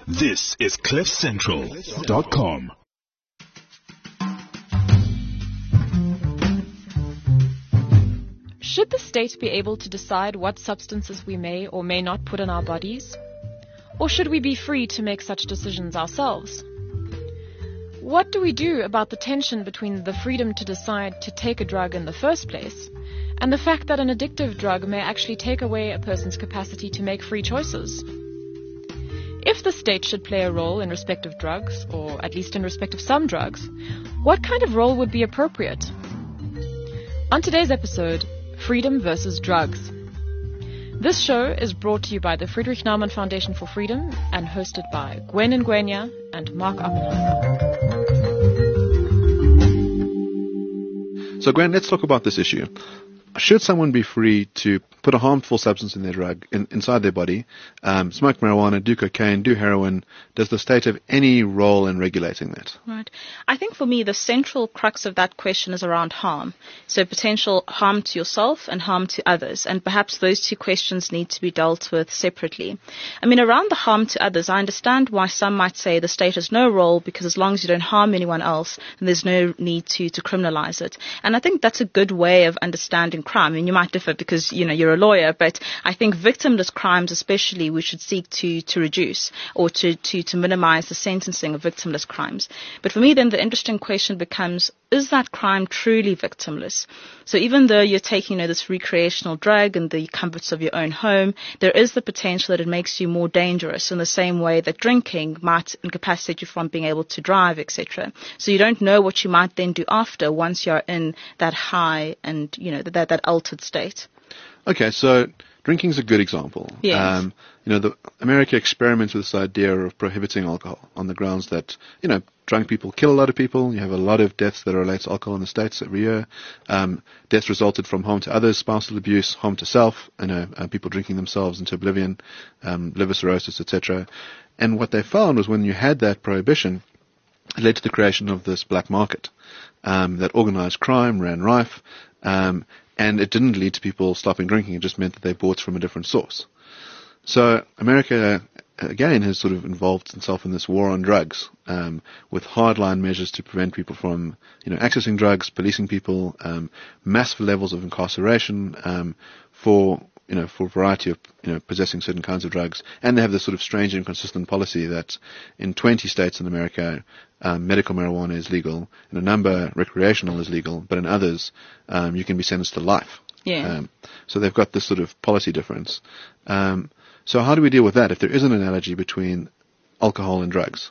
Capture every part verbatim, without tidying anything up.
This is cliff central dot com. Should the state be able to decide what substances we may or may not put in our bodies? Or should we be free to make such decisions ourselves? What do we do about the tension between the freedom to decide to take a drug in the first place and the fact that an addictive drug may actually take away a person's capacity to make free choices? If the state should play a role in respect of drugs, or at least in respect of some drugs, what kind of role would be appropriate? On today's episode, Freedom versus Drugs. This show is brought to you by the Friedrich Naumann Foundation for Freedom and hosted by Gwen Ngwenya and Mark Oppenheimer. So Gwen, let's talk about this issue. Should someone be free to put a harmful substance in their drug, in, inside their body, um, smoke marijuana, do cocaine, do heroin? Does the state have any role in regulating that? Right. I think for me, the central crux of that question is around harm. So potential harm to yourself and harm to others. And perhaps those two questions need to be dealt with separately. I mean, around the harm to others, I understand why some might say the state has no role because as long as you don't harm anyone else, then there's no need to, to criminalize it. And I think that's a good way of understanding crime. I mean, you might differ because, you know, you're a lawyer, but I think victimless crimes especially we should seek to, to reduce or to, to, to minimize the sentencing of victimless crimes. But for me then the interesting question becomes, is that crime truly victimless? So even though you're taking, you know, this recreational drug and the comforts of your own home, there is the potential that it makes you more dangerous in the same way that drinking might incapacitate you from being able to drive, et cetera. So you don't know what you might then do after once you're in that high and, you know, that, that altered state. Okay, so drinking's a good example. Yes. Um, you know, the, America experiments with this idea of prohibiting alcohol on the grounds that, you know, drunk people kill a lot of people. You have a lot of deaths that are related to alcohol in the States every year. Um, deaths resulted from harm to others, spousal abuse, harm to self, you know, uh, people drinking themselves into oblivion, um, liver cirrhosis, et cetera. And what they found was when you had that prohibition, it led to the creation of this black market, um, that organized crime ran rife, um, and it didn't lead to people stopping drinking. It just meant that they bought from a different source. So America, again, has sort of involved itself in this war on drugs, um, with hardline measures to prevent people from, you know, accessing drugs, policing people, um, massive levels of incarceration, um, for, you know, for a variety of, you know, possessing certain kinds of drugs. And they have this sort of strange and inconsistent policy that in twenty states in America, um, medical marijuana is legal. In a number, recreational is legal. But in others, um, you can be sentenced to life. Yeah. Um, so they've got this sort of policy difference. Um, so how do we deal with that if there is an analogy between alcohol and drugs?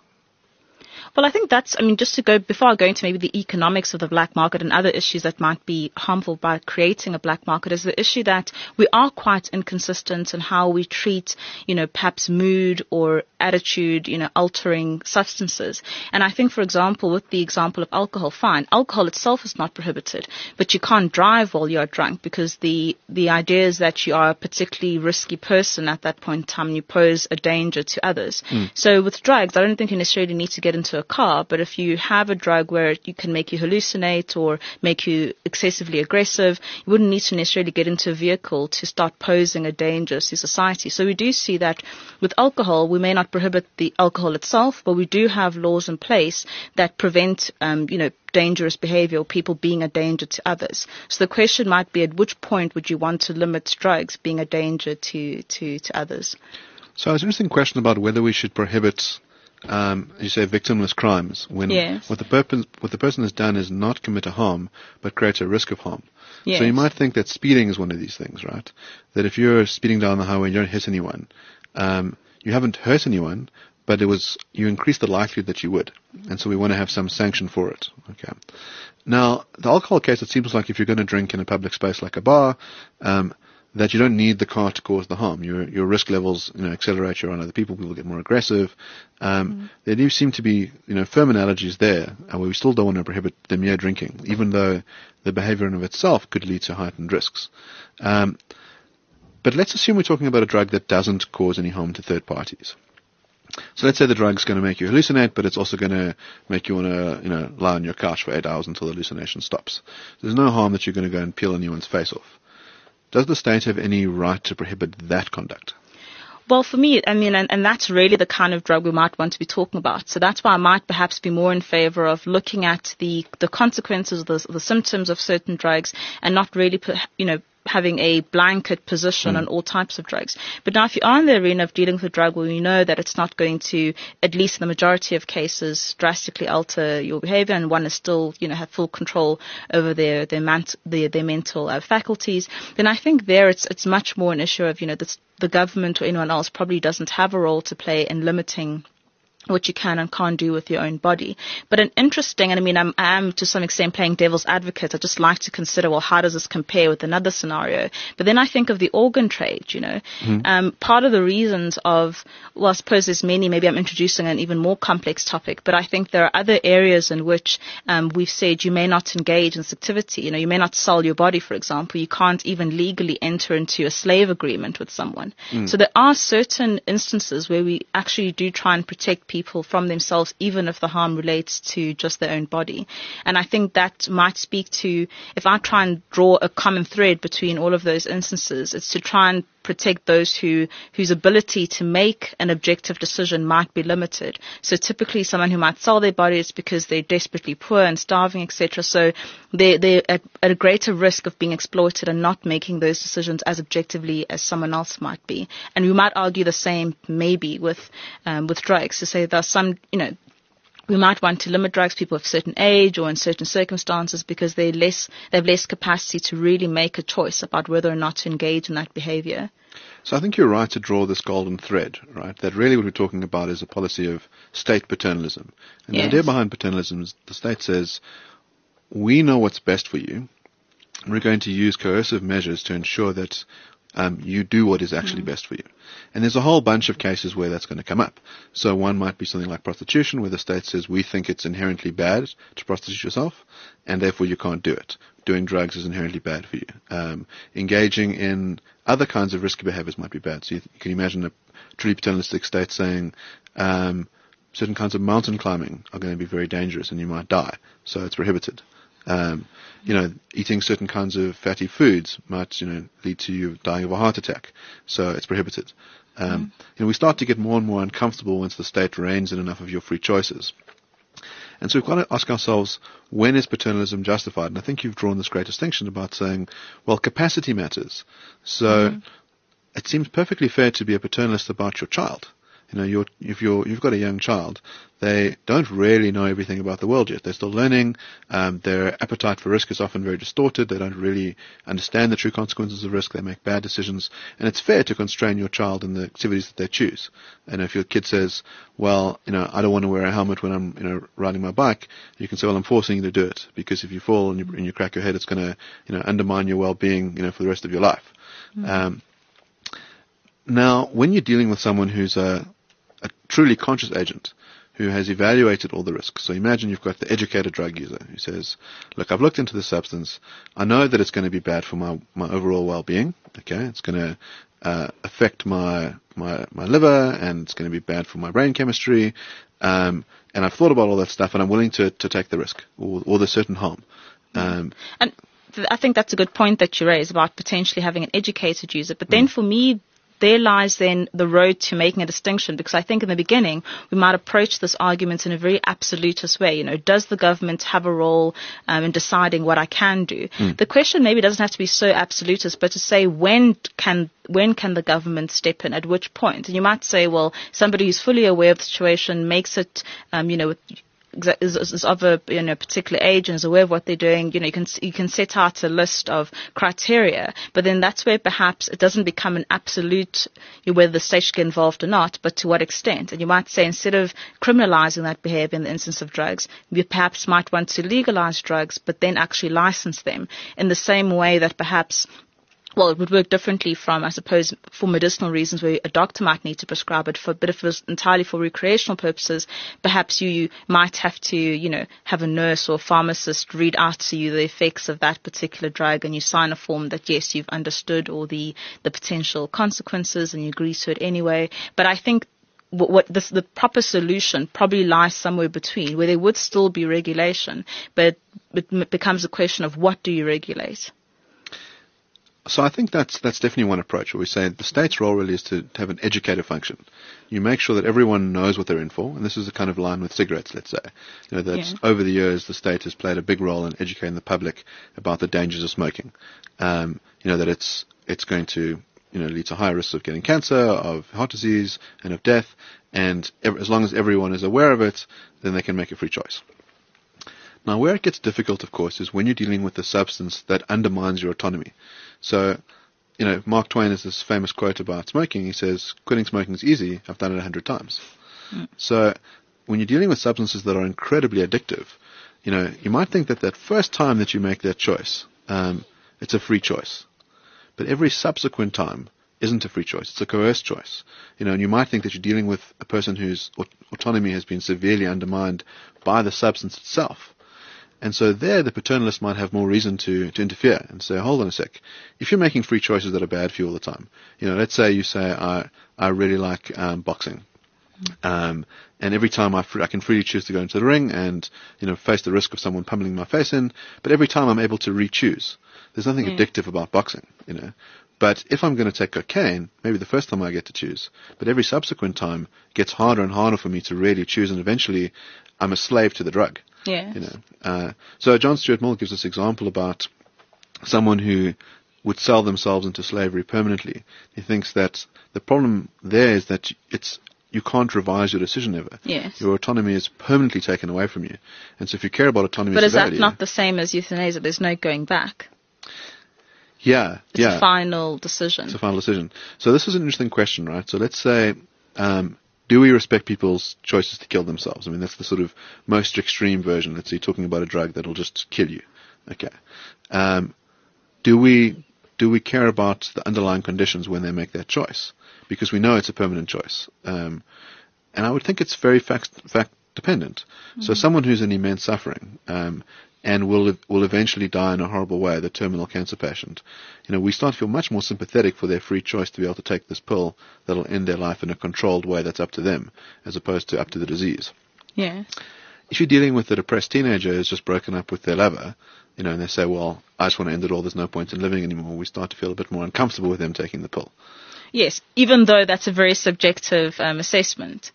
Well, I think that's, I mean, just to go, before I go into maybe the economics of the black market and other issues that might be harmful by creating a black market, is the issue that we are quite inconsistent in how we treat, you know, perhaps mood or attitude, you know, altering substances. And I think, for example, with the example of alcohol, fine, alcohol itself is not prohibited, but you can't drive while you're drunk because the, the idea is that you are a particularly risky person at that point in time and you pose a danger to others. Mm. So with drugs, I don't think you necessarily need to get into a car, but if you have a drug where it can make you hallucinate or make you excessively aggressive, you wouldn't need to necessarily get into a vehicle to start posing a danger to society. So we do see that with alcohol, we may not prohibit the alcohol itself, but we do have laws in place that prevent, um, you know, dangerous behavior or people being a danger to others. So the question might be, at which point would you want to limit drugs being a danger to, to, to others? So it's an interesting question about whether we should prohibit Um, as you say, victimless crimes, when yes. what the purpose, what the person has done is not commit a harm, but create a risk of harm. Yes. So you might think that speeding is one of these things, right? That if you're speeding down the highway and you don't hit anyone, um, you haven't hurt anyone, but it was, you increase the likelihood that you would. And so we want to have some sanction for it. Okay. Now, the alcohol case, it seems like if you're going to drink in a public space like a bar, um, that you don't need the car to cause the harm. Your your risk levels, you know, accelerate. You're on other people. People get more aggressive. Um, mm. There do seem to be, you know, firm analogies there, uh, where we still don't want to prohibit the mere drinking, even though the behavior in of itself could lead to heightened risks. Um, but let's assume we're talking about a drug that doesn't cause any harm to third parties. So let's say the drug's going to make you hallucinate, but it's also going to make you want to, you know, lie on your couch for eight hours until the hallucination stops. There's no harm that you're going to go and peel anyone's face off. Does the state have any right to prohibit that conduct? Well, for me, I mean, and, and that's really the kind of drug we might want to be talking about. So that's why I might perhaps be more in favor of looking at the, the consequences, the, the symptoms of certain drugs, and not really, put, you know, having a blanket position mm. on all types of drugs. But now if you are in the arena of dealing with a drug where you know that it's not going to, at least in the majority of cases, drastically alter your behavior, and one is still, you know, have full control over their their, mant- their, their mental uh, faculties, then I think there it's it's much more an issue of, you know, this, the government or anyone else probably doesn't have a role to play in limiting what you can and can't do with your own body. But an interesting, and I mean, I'm, I am to some extent playing devil's advocate. I just like to consider, well, how does this compare with another scenario? But then I think of the organ trade, you know. Mm-hmm. Um, part of the reasons of, well, I suppose there's many, maybe I'm introducing an even more complex topic, but I think there are other areas in which um, we've said you may not engage in this activity. You know, you may not sell your body, for example. You can't even legally enter into a slave agreement with someone. Mm. So there are certain instances where we actually do try and protect people people from themselves, even if the harm relates to just their own body. And I think that might speak to, if I try and draw a common thread between all of those instances, it's to try and protect those who whose ability to make an objective decision might be limited. So typically someone who might sell their body is because they're desperately poor and starving, et cetera. So they're, they're at, at a greater risk of being exploited and not making those decisions as objectively as someone else might be. And we might argue the same maybe with um, with drugs, to say there are some, you know, we might want to limit drugs people of a certain age or in certain circumstances because they're less, they have less capacity to really make a choice about whether or not to engage in that behavior. So I think you're right to draw this golden thread, right? That really what we're talking about is a policy of state paternalism. And yes. The idea behind paternalism is the state says, we know what's best for you, and we're going to use coercive measures to ensure that Um, you do what is actually mm. best for you. And there's a whole bunch of cases where that's going to come up. So one might be something like prostitution, where the state says, we think it's inherently bad to prostitute yourself, and therefore you can't do it. Doing drugs is inherently bad for you. Um, engaging in other kinds of risky behaviors might be bad. So you, you can imagine a truly paternalistic state saying, um, certain kinds of mountain climbing are going to be very dangerous and you might die, so it's prohibited. Um, you know, eating certain kinds of fatty foods might, you know, lead to you dying of a heart attack. So it's prohibited. Um, mm. You know, we start to get more and more uncomfortable once the state reins in enough of your free choices. And so we've got to ask ourselves, when is paternalism justified? And I think you've drawn this great distinction about saying, well, capacity matters. So mm. it seems perfectly fair to be a paternalist about your child. You know, you're, if you're, you've got a young child, they don't really know everything about the world yet. They're still learning. Um, their appetite for risk is often very distorted. They don't really understand the true consequences of risk. They make bad decisions. And it's fair to constrain your child in the activities that they choose. And if your kid says, well, you know, I don't want to wear a helmet when I'm, you know, riding my bike, you can say, well, I'm forcing you to do it. Because if you fall and you, and you crack your head, it's going to, you know, undermine your well-being, you know, for the rest of your life. Mm-hmm. Um, now, when you're dealing with someone who's a a truly conscious agent who has evaluated all the risks. So imagine you've got the educated drug user who says, look, I've looked into this substance. I know that it's going to be bad for my, my overall well-being. Okay, it's going to uh, affect my, my my liver, and it's going to be bad for my brain chemistry. Um, and I've thought about all that stuff, and I'm willing to, to take the risk or, or the certain harm. Um, and I think that's a good point that you raise about potentially having an educated user. But then mm. for me, there lies then the road to making a distinction, because I think in the beginning we might approach this argument in a very absolutist way. You know, does the government have a role um, in deciding what I can do? Mm. The question maybe doesn't have to be so absolutist, but to say when can when can the government step in, at which point? And you might say, well, somebody who's fully aware of the situation makes it, um, you know, with Is, is of a you know particular age and is aware of what they're doing. You know, you can you can set out a list of criteria, but then that's where perhaps it doesn't become an absolute, you know, whether the state should get involved or not, but to what extent. And you might say, instead of criminalizing that behavior in the instance of drugs, you perhaps might want to legalize drugs, but then actually license them in the same way that perhaps, well, it would work differently from, I suppose, for medicinal reasons where a doctor might need to prescribe it for, but if it was entirely for recreational purposes, perhaps you, you might have to, you know, have a nurse or a pharmacist read out to you the effects of that particular drug, and you sign a form that, yes, you've understood all the, the potential consequences and you agree to it anyway. But I think what, what this, the proper solution probably lies somewhere between, where there would still be regulation, but it becomes a question of what do you regulate? So I think that's that's definitely one approach where we say the state's role really is to, to have an educator function. You make sure that everyone knows what they're in for, and this is a kind of line with cigarettes, let's say. You know, that Yeah. over the years the state has played a big role in educating the public about the dangers of smoking. Um, you know, that it's it's going to you know lead to higher risks of getting cancer, of heart disease, and of death, and ev- as long as everyone is aware of it, then they can make a free choice. Now, where it gets difficult, of course, is when you're dealing with a substance that undermines your autonomy. So, you know, Mark Twain has this famous quote about smoking. He says, quitting smoking is easy. I've done it a hundred times. Mm. So, when you're dealing with substances that are incredibly addictive, you know, you might think that that first time that you make that choice, um, it's a free choice. But every subsequent time isn't a free choice. It's a coerced choice. You know, and you might think that you're dealing with a person whose aut- autonomy has been severely undermined by the substance itself. And so there, the paternalist might have more reason to, to interfere and say, hold on a sec. If you're making free choices that are bad for you all the time, you know, let's say you say, I, I really like um, boxing. Um, and every time I, fr- I can freely choose to go into the ring and, you know, face the risk of someone pummeling my face in, but every time I'm able to re-choose. There's nothing mm. addictive about boxing, you know. But if I'm going to take cocaine, maybe the first time I get to choose, but every subsequent time it gets harder and harder for me to really choose, and eventually I'm a slave to the drug. Yeah. You know. Uh, so John Stuart Mill gives this example about someone who would sell themselves into slavery permanently. He thinks that the problem there is that it's you can't revise your decision ever. Yes. Your autonomy is permanently taken away from you. And so if you care about autonomy, but is that severity, not the same as euthanasia? There's no going back. Yeah, it's yeah. a final decision. It's a final decision. So this is an interesting question, right? So let's say, um, do we respect people's choices to kill themselves? I mean, that's the sort of most extreme version. Let's say you're talking about a drug that'll just kill you. Okay. Um, do we do we care about the underlying conditions when they make that choice? Because we know it's a permanent choice. Um, and I would think it's very fact fact dependent. Mm-hmm. So someone who's in immense suffering, um, and will will eventually die in a horrible way, the terminal cancer patient, you know, we start to feel much more sympathetic for their free choice to be able to take this pill that'll end their life in a controlled way that's up to them, as opposed to up to the disease. Yeah. If you're dealing with a depressed teenager who's just broken up with their lover, you know, and they say, well, I just want to end it all, there's no point in living anymore, we start to feel a bit more uncomfortable with them taking the pill. Yes, even though that's a very subjective um, assessment.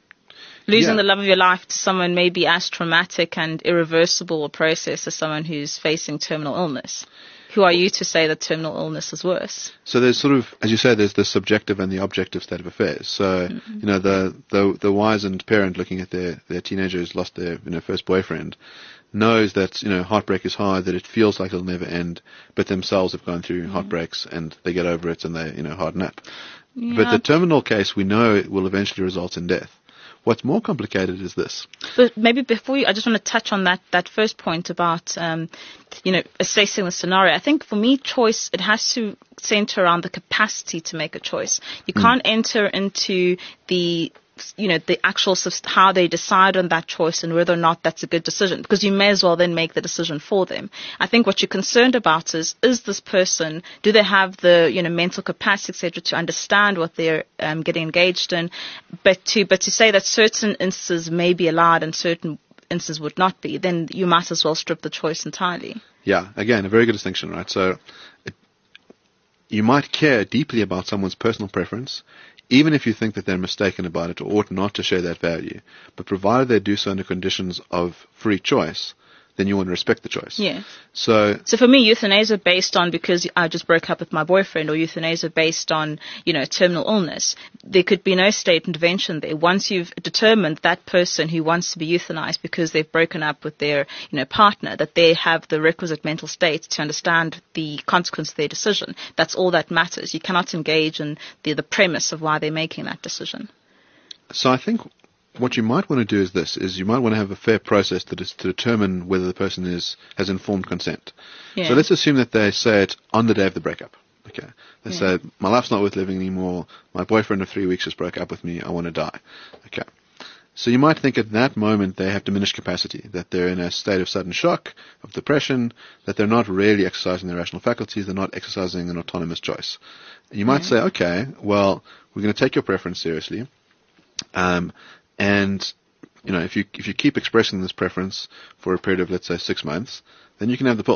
Losing yeah. the love of your life to someone may be as traumatic and irreversible a process as someone who's facing terminal illness. Who are you to say that terminal illness is worse? So there's sort of, as you say, there's the subjective and the objective state of affairs. So, mm-hmm. you know, the, the the wizened parent looking at their, their teenager who's lost their you know, first boyfriend knows that, you know, heartbreak is hard, that it feels like it'll never end, but themselves have gone through mm-hmm. heartbreaks and they get over it and they, you know, harden up. Yeah. But the terminal case, we know it will eventually result in death. What's more complicated is this. But maybe before you, I just want to touch on that, that first point about, um, you know, assessing the scenario. I think for me, choice, it has to center around the capacity to make a choice. You can't mm. enter into the, you know, the actual, how they decide on that choice and whether or not that's a good decision, because you may as well then make the decision for them. I think what you're concerned about is, is this person, do they have the, you know, mental capacity, et cetera, to understand what they're um, getting engaged in, but to, but to say that certain instances may be allowed and certain instances would not be, then you might as well strip the choice entirely. Yeah, again, a very good distinction, right? So it, you might care deeply about someone's personal preference, even if you think that they're mistaken about it or ought not to share that value. But provided they do so under conditions of free choice, then you want to respect the choice. Yeah. So, so for me, euthanasia based on because I just broke up with my boyfriend, or euthanasia based on, you know, terminal illness, there could be no state intervention there. Once you've determined that person who wants to be euthanized because they've broken up with their, you know, partner, that they have the requisite mental state to understand the consequence of their decision. That's all that matters. You cannot engage in the, the premise of why they're making that decision. So I think what you might want to do is this, is you might want to have a fair process to, to determine whether the person is has informed consent. Yeah. So let's assume that they say it on the day of the breakup. Okay. They yeah. say, my life's not worth living anymore, my boyfriend of three weeks just broke up with me, I want to die. Okay. So you might think at that moment they have diminished capacity, that they're in a state of sudden shock, of depression, that they're not really exercising their rational faculties, they're not exercising an autonomous choice. And you might yeah. say, okay, well, we're going to take your preference seriously. Um, And, you know, if you if you keep expressing this preference for a period of, let's say, six months, then you can have the pill.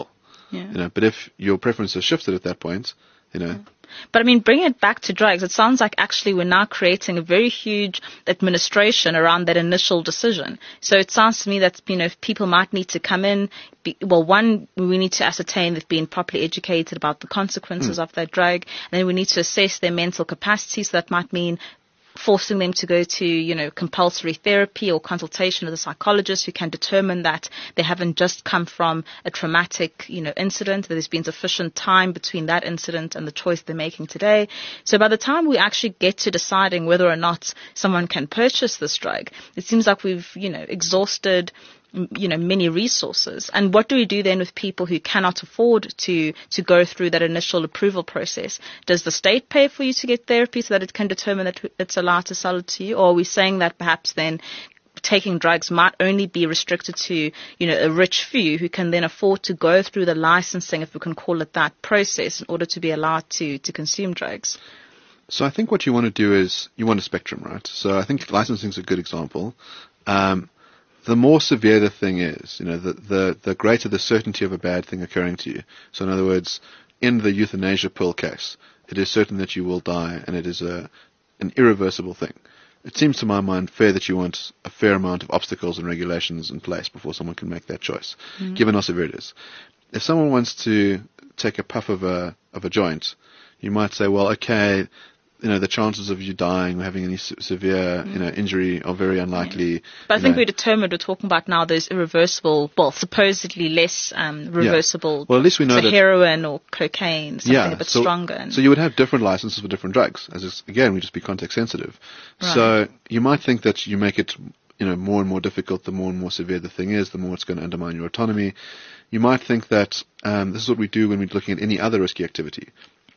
Yeah. You know, but if your preference has shifted at that point, you know. But I mean, bringing it back to drugs, it sounds like actually we're now creating a very huge administration around that initial decision. So it sounds to me that, you know, people might need to come in. Be, well, one, we need to ascertain they've been properly educated about the consequences mm. of that drug. And then we need to assess their mental capacity. So that might mean forcing them to go to, you know, compulsory therapy or consultation with a psychologist who can determine that they haven't just come from a traumatic, you know, incident, that there's been sufficient time between that incident and the choice they're making today. So by the time we actually get to deciding whether or not someone can purchase this drug, it seems like we've, you know, exhausted you know, many resources. And what do we do then with people who cannot afford to, to go through that initial approval process? Does the state pay for you to get therapy so that it can determine that it's allowed to sell it to you? Or are we saying that perhaps then taking drugs might only be restricted to, you know, a rich few who can then afford to go through the licensing, if we can call it that, process in order to be allowed to, to consume drugs? So I think what you want to do is you want a spectrum, right? So I think licensing is a good example. Um, The more severe the thing is, you know, the, the, the greater the certainty of a bad thing occurring to you. So in other words, in the euthanasia pill case, it is certain that you will die, and it is a an irreversible thing. It seems to my mind fair that you want a fair amount of obstacles and regulations in place before someone can make that choice, mm-hmm. given how severe it is. If someone wants to take a puff of a of a joint, you might say, well, okay, you know, the chances of you dying or having any se- severe, mm. you know, injury are very unlikely. Yeah. But I think know. we're determined, we're talking about now those irreversible, well, supposedly less um, reversible, yeah. Well, at least we know so that heroin or cocaine, something yeah, a bit so, stronger. And so you would have different licenses for different drugs. As it's, again, we just be context sensitive. Right. So you might think that you make it, you know, more and more difficult the more and more severe the thing is, the more it's going to undermine your autonomy. You might think that um, this is what we do when we're looking at any other risky activity.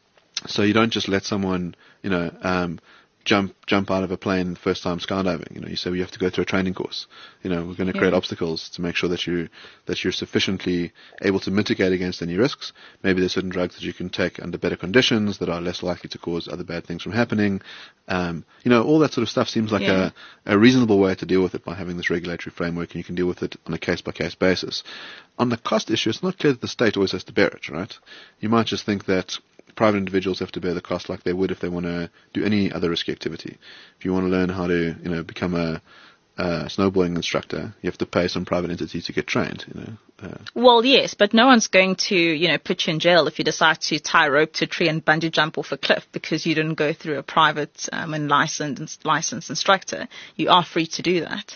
So you don't just let someone, you know, um, jump jump out of a plane the first time skydiving. You know, you say, well, you have to go through a training course. You know, we're going to create yeah. obstacles to make sure that you that you're sufficiently able to mitigate against any risks. Maybe there's certain drugs that you can take under better conditions that are less likely to cause other bad things from happening. Um, you know, all that sort of stuff seems like yeah. a, a reasonable way to deal with it by having this regulatory framework, and you can deal with it on a case-by-case basis. On the cost issue, it's not clear that the state always has to bear it, right? You might just think that private individuals have to bear the cost like they would if they want to do any other risky activity. If you want to learn how to, you know, become a, a snowboarding instructor, you have to pay some private entity to get trained, you know. Uh, well, yes, but no one's going to, you know, put you in jail if you decide to tie a rope to a tree and bungee jump off a cliff because you didn't go through a private um, and licensed, licensed instructor. You are free to do that.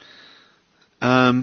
Um.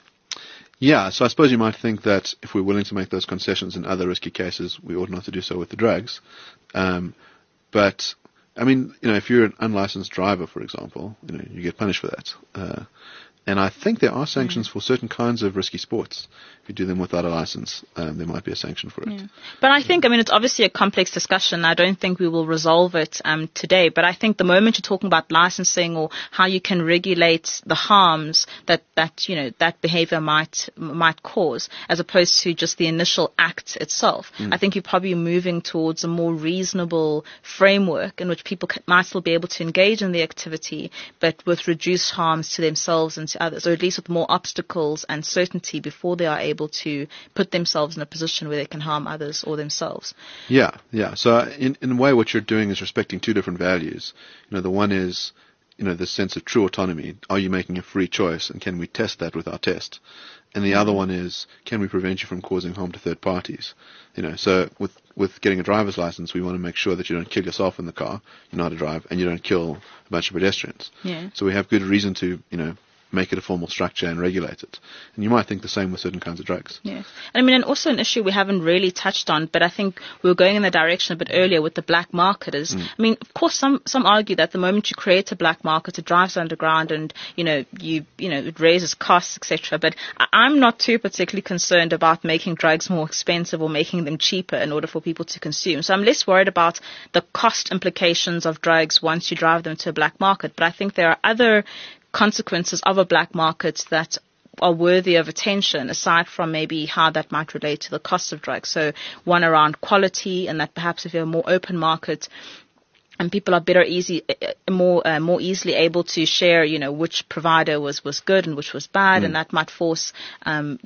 Yeah, so I suppose you might think that if we're willing to make those concessions in other risky cases, we ought not to do so with the drugs. Um, but, I mean, you know, if you're an unlicensed driver, for example, you know, you get punished for that. Uh, and I think there are sanctions mm. for certain kinds of risky sports. If you do them without a license, um, there might be a sanction for it. Yeah. But I think, I mean, it's obviously a complex discussion. I don't think we will resolve it um, today. But I think the moment you're talking about licensing or how you can regulate the harms that, that you know, that behavior might might cause, as opposed to just the initial act itself, mm. I think you're probably moving towards a more reasonable framework in which people can, might still be able to engage in the activity, but with reduced harms to themselves and to others, or at least with more obstacles and certainty before they are able to put themselves in a position where they can harm others or themselves. Yeah, yeah. So in, in a way what you're doing is respecting two different values. You know, the one is, you know, the sense of true autonomy. Are you making a free choice, and can we test that with our test? And the mm-hmm. other one is, can we prevent you from causing harm to third parties? You know, so with with getting a driver's license, we want to make sure that you don't kill yourself in the car, you know how to drive, and you don't kill a bunch of pedestrians. Yeah. So we have good reason to, you know, make it a formal structure and regulate it. And you might think the same with certain kinds of drugs. Yes. And I mean, and also an issue we haven't really touched on, but I think we were going in the direction a bit earlier with the black market is, mm. I mean, of course, some, some argue that the moment you create a black market, it drives underground and, you know, you, you know, it raises costs, et cetera. But I, I'm not too particularly concerned about making drugs more expensive or making them cheaper in order for people to consume. So I'm less worried about the cost implications of drugs once you drive them to a black market. But I think there are other consequences of a black market that are worthy of attention, aside from maybe how that might relate to the cost of drugs. So one around quality, and that perhaps if you have a more open market and people are better, easy, more uh, more easily able to share, you know, which provider was, was good and which was bad, mm. and that might force, um, you know,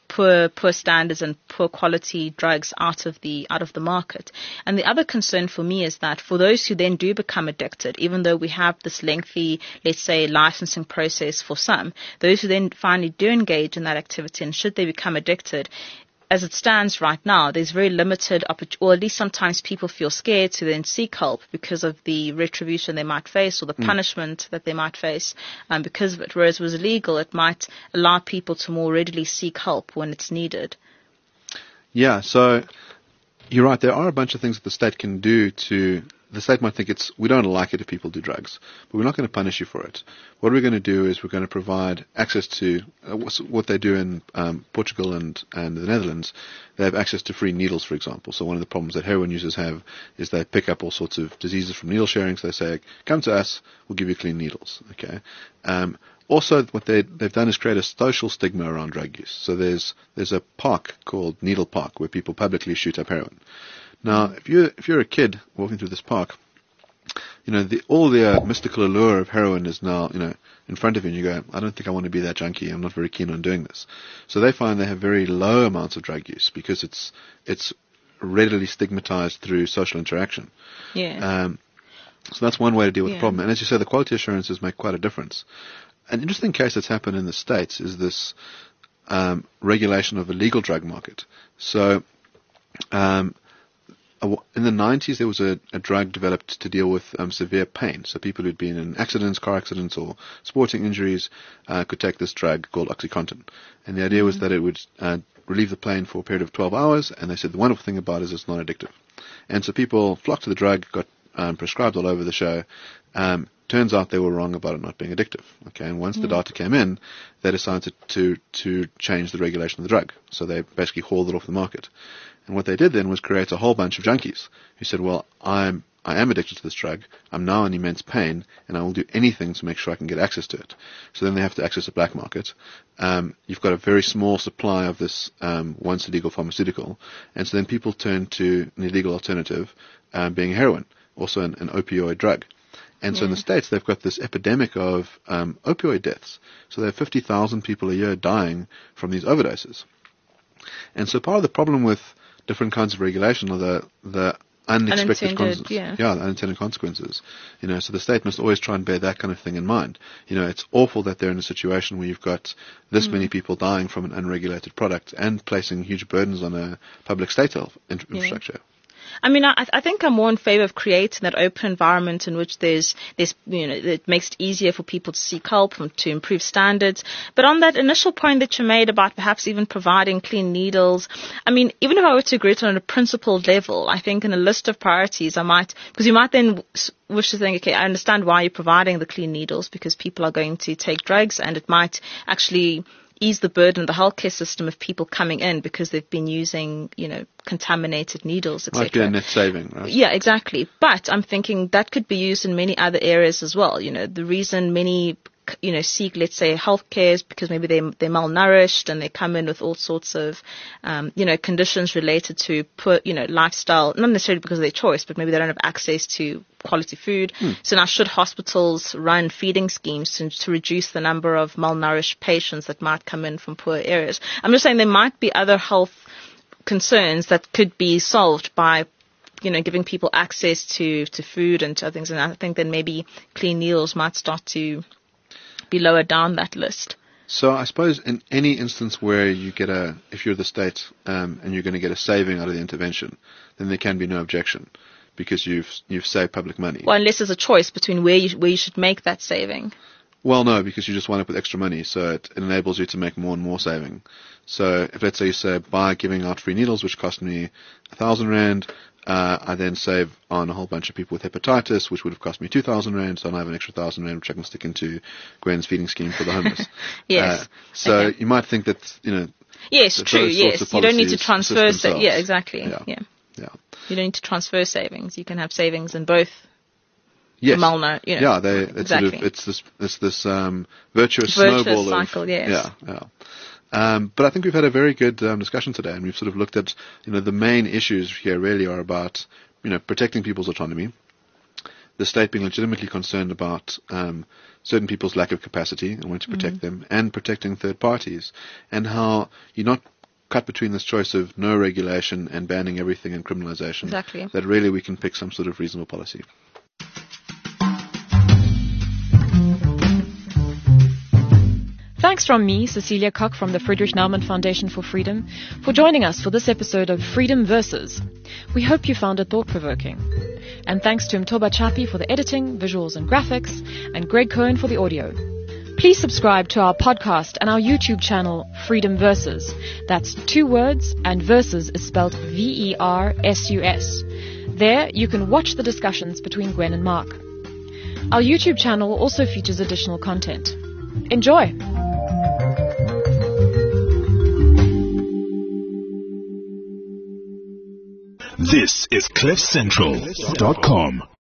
poor poor standards and poor quality drugs out of the out of the market. And the other concern for me is that for those who then do become addicted, even though we have this lengthy, let's say, licensing process for some, those who then finally do engage in that activity, and should they become addicted, as it stands right now, there's very limited opportunity, or at least sometimes people feel scared to then seek help because of the retribution they might face or the mm. punishment that they might face um, because of it. Whereas if it was illegal, it might allow people to more readily seek help when it's needed. Yeah, so you're right. There are a bunch of things that the state can do to... The state might think it's, we don't like it if people do drugs, but we're not going to punish you for it. What we're going to do is we're going to provide access to uh, what they do in um, Portugal and, and the Netherlands. They have access to free needles, for example. So one of the problems that heroin users have is they pick up all sorts of diseases from needle sharing. So they say, come to us, we'll give you clean needles. Okay. Um, also, what they, they've done is create a social stigma around drug use. So there's there's a park called Needle Park where people publicly shoot up heroin. Now, if you're, if you're a kid walking through this park, you know, the, all the uh, mystical allure of heroin is now, you know, in front of you, and you go, I don't think I want to be that junkie. I'm not very keen on doing this. So they find they have very low amounts of drug use because it's it's readily stigmatized through social interaction. Yeah. Um, so that's one way to deal with yeah. the problem. And as you say, the quality assurances make quite a difference. An interesting case that's happened in the States is this um, regulation of a legal drug market. So... Um, in the nineties, there was a, a drug developed to deal with um, severe pain. So people who'd been in accidents, car accidents, or sporting injuries uh, could take this drug called OxyContin. And the idea mm-hmm. was that it would uh, relieve the pain for a period of twelve hours. And they said the wonderful thing about it is it's not addictive. And so people flocked to the drug, got um, prescribed all over the show. Um, turns out they were wrong about it not being addictive. Okay, and once mm-hmm. the data came in, they decided to, to change the regulation of the drug. So they basically hauled it off the market. And what they did then was create a whole bunch of junkies who said, well, I'm, I am addicted to this drug. I'm now in immense pain, and I will do anything to make sure I can get access to it. So then they have to access the black market. Um, you've got a very small supply of this um, once illegal pharmaceutical, and so then people turn to an illegal alternative, um, being heroin, also an, an opioid drug. And so yeah. in the States, they've got this epidemic of um, opioid deaths. So there are fifty thousand people a year dying from these overdoses. And so part of the problem with different kinds of regulation are the, the unexpected consequences. Yeah. yeah, the unintended consequences. You know, so the state must always try and bear that kind of thing in mind. You know, it's awful that they're in a situation where you've got this mm. many people dying from an unregulated product and placing huge burdens on a public state health infrastructure. Yeah. I mean, I, I think I'm more in favor of creating that open environment in which there's, there's, you know, it makes it easier for people to seek help, to improve standards. But on that initial point that you made about perhaps even providing clean needles, I mean, even if I were to agree to it on a principled level, I think in a list of priorities, I might, because you might then wish to think, okay, I understand why you're providing the clean needles because people are going to take drugs, and it might actually ease the burden of the healthcare system of people coming in because they've been using, you know, contaminated needles, et cetera. Might be a net saving, right? Yeah, exactly. But I'm thinking that could be used in many other areas as well. You know, the reason many, you know, seek, let's say, healthcare is because maybe they, they're malnourished and they come in with all sorts of, um, you know, conditions related to poor, you know, lifestyle, not necessarily because of their choice, but maybe they don't have access to quality food. Hmm. So now should hospitals run feeding schemes to, to reduce the number of malnourished patients that might come in from poor areas? I'm just saying there might be other health concerns that could be solved by, you know, giving people access to, to food and to other things. And I think then maybe clean needles might start to be lower down that list. So I suppose in any instance where you get a, if you're the state um, and you're going to get a saving out of the intervention, then there can be no objection because you've you've saved public money. Well, unless there's a choice between where you, where you should make that saving. Well, no, because you just wind up with extra money, so it, it enables you to make more and more saving. So if let's say you say by giving out free needles, which cost me a thousand rand, uh, I then save on a whole bunch of people with hepatitis, which would have cost me two thousand rand, so I have an extra thousand rand which I can stick into Gwen's feeding scheme for the homeless. Yes. Uh, so okay. you might think that, you know. Yes, true. Yes, you don't need to transfer. Sa- yeah, exactly. Yeah. yeah. Yeah. You don't need to transfer savings. You can have savings in both. Yes. Malno, you know, yeah, they, it's, exactly. sort of, it's this, it's this um, virtuous, virtuous snowball cycle. Of, yes. Yeah, yeah. Um, but I think we've had a very good um, discussion today, and we've sort of looked at, you know, the main issues here really are about, you know, protecting people's autonomy, the state being legitimately concerned about um, certain people's lack of capacity and wanting to protect mm-hmm. them, and protecting third parties, and how you're not cut between this choice of no regulation and banning everything and criminalization, Exactly. that really we can pick some sort of reasonable policy. Thanks from me, Cecilia Koch from the Friedrich Naumann Foundation for Freedom, for joining us for this episode of Freedom Versus. We hope you found it thought-provoking. And thanks to Mtoba Chapi for the editing, visuals and graphics, and Greg Cohen for the audio. Please subscribe to our podcast and our YouTube channel, Freedom Versus. That's two words, and Versus is spelled V E R S U S. There, you can watch the discussions between Gwen and Mark. Our YouTube channel also features additional content. Enjoy! This is cliff central dot com.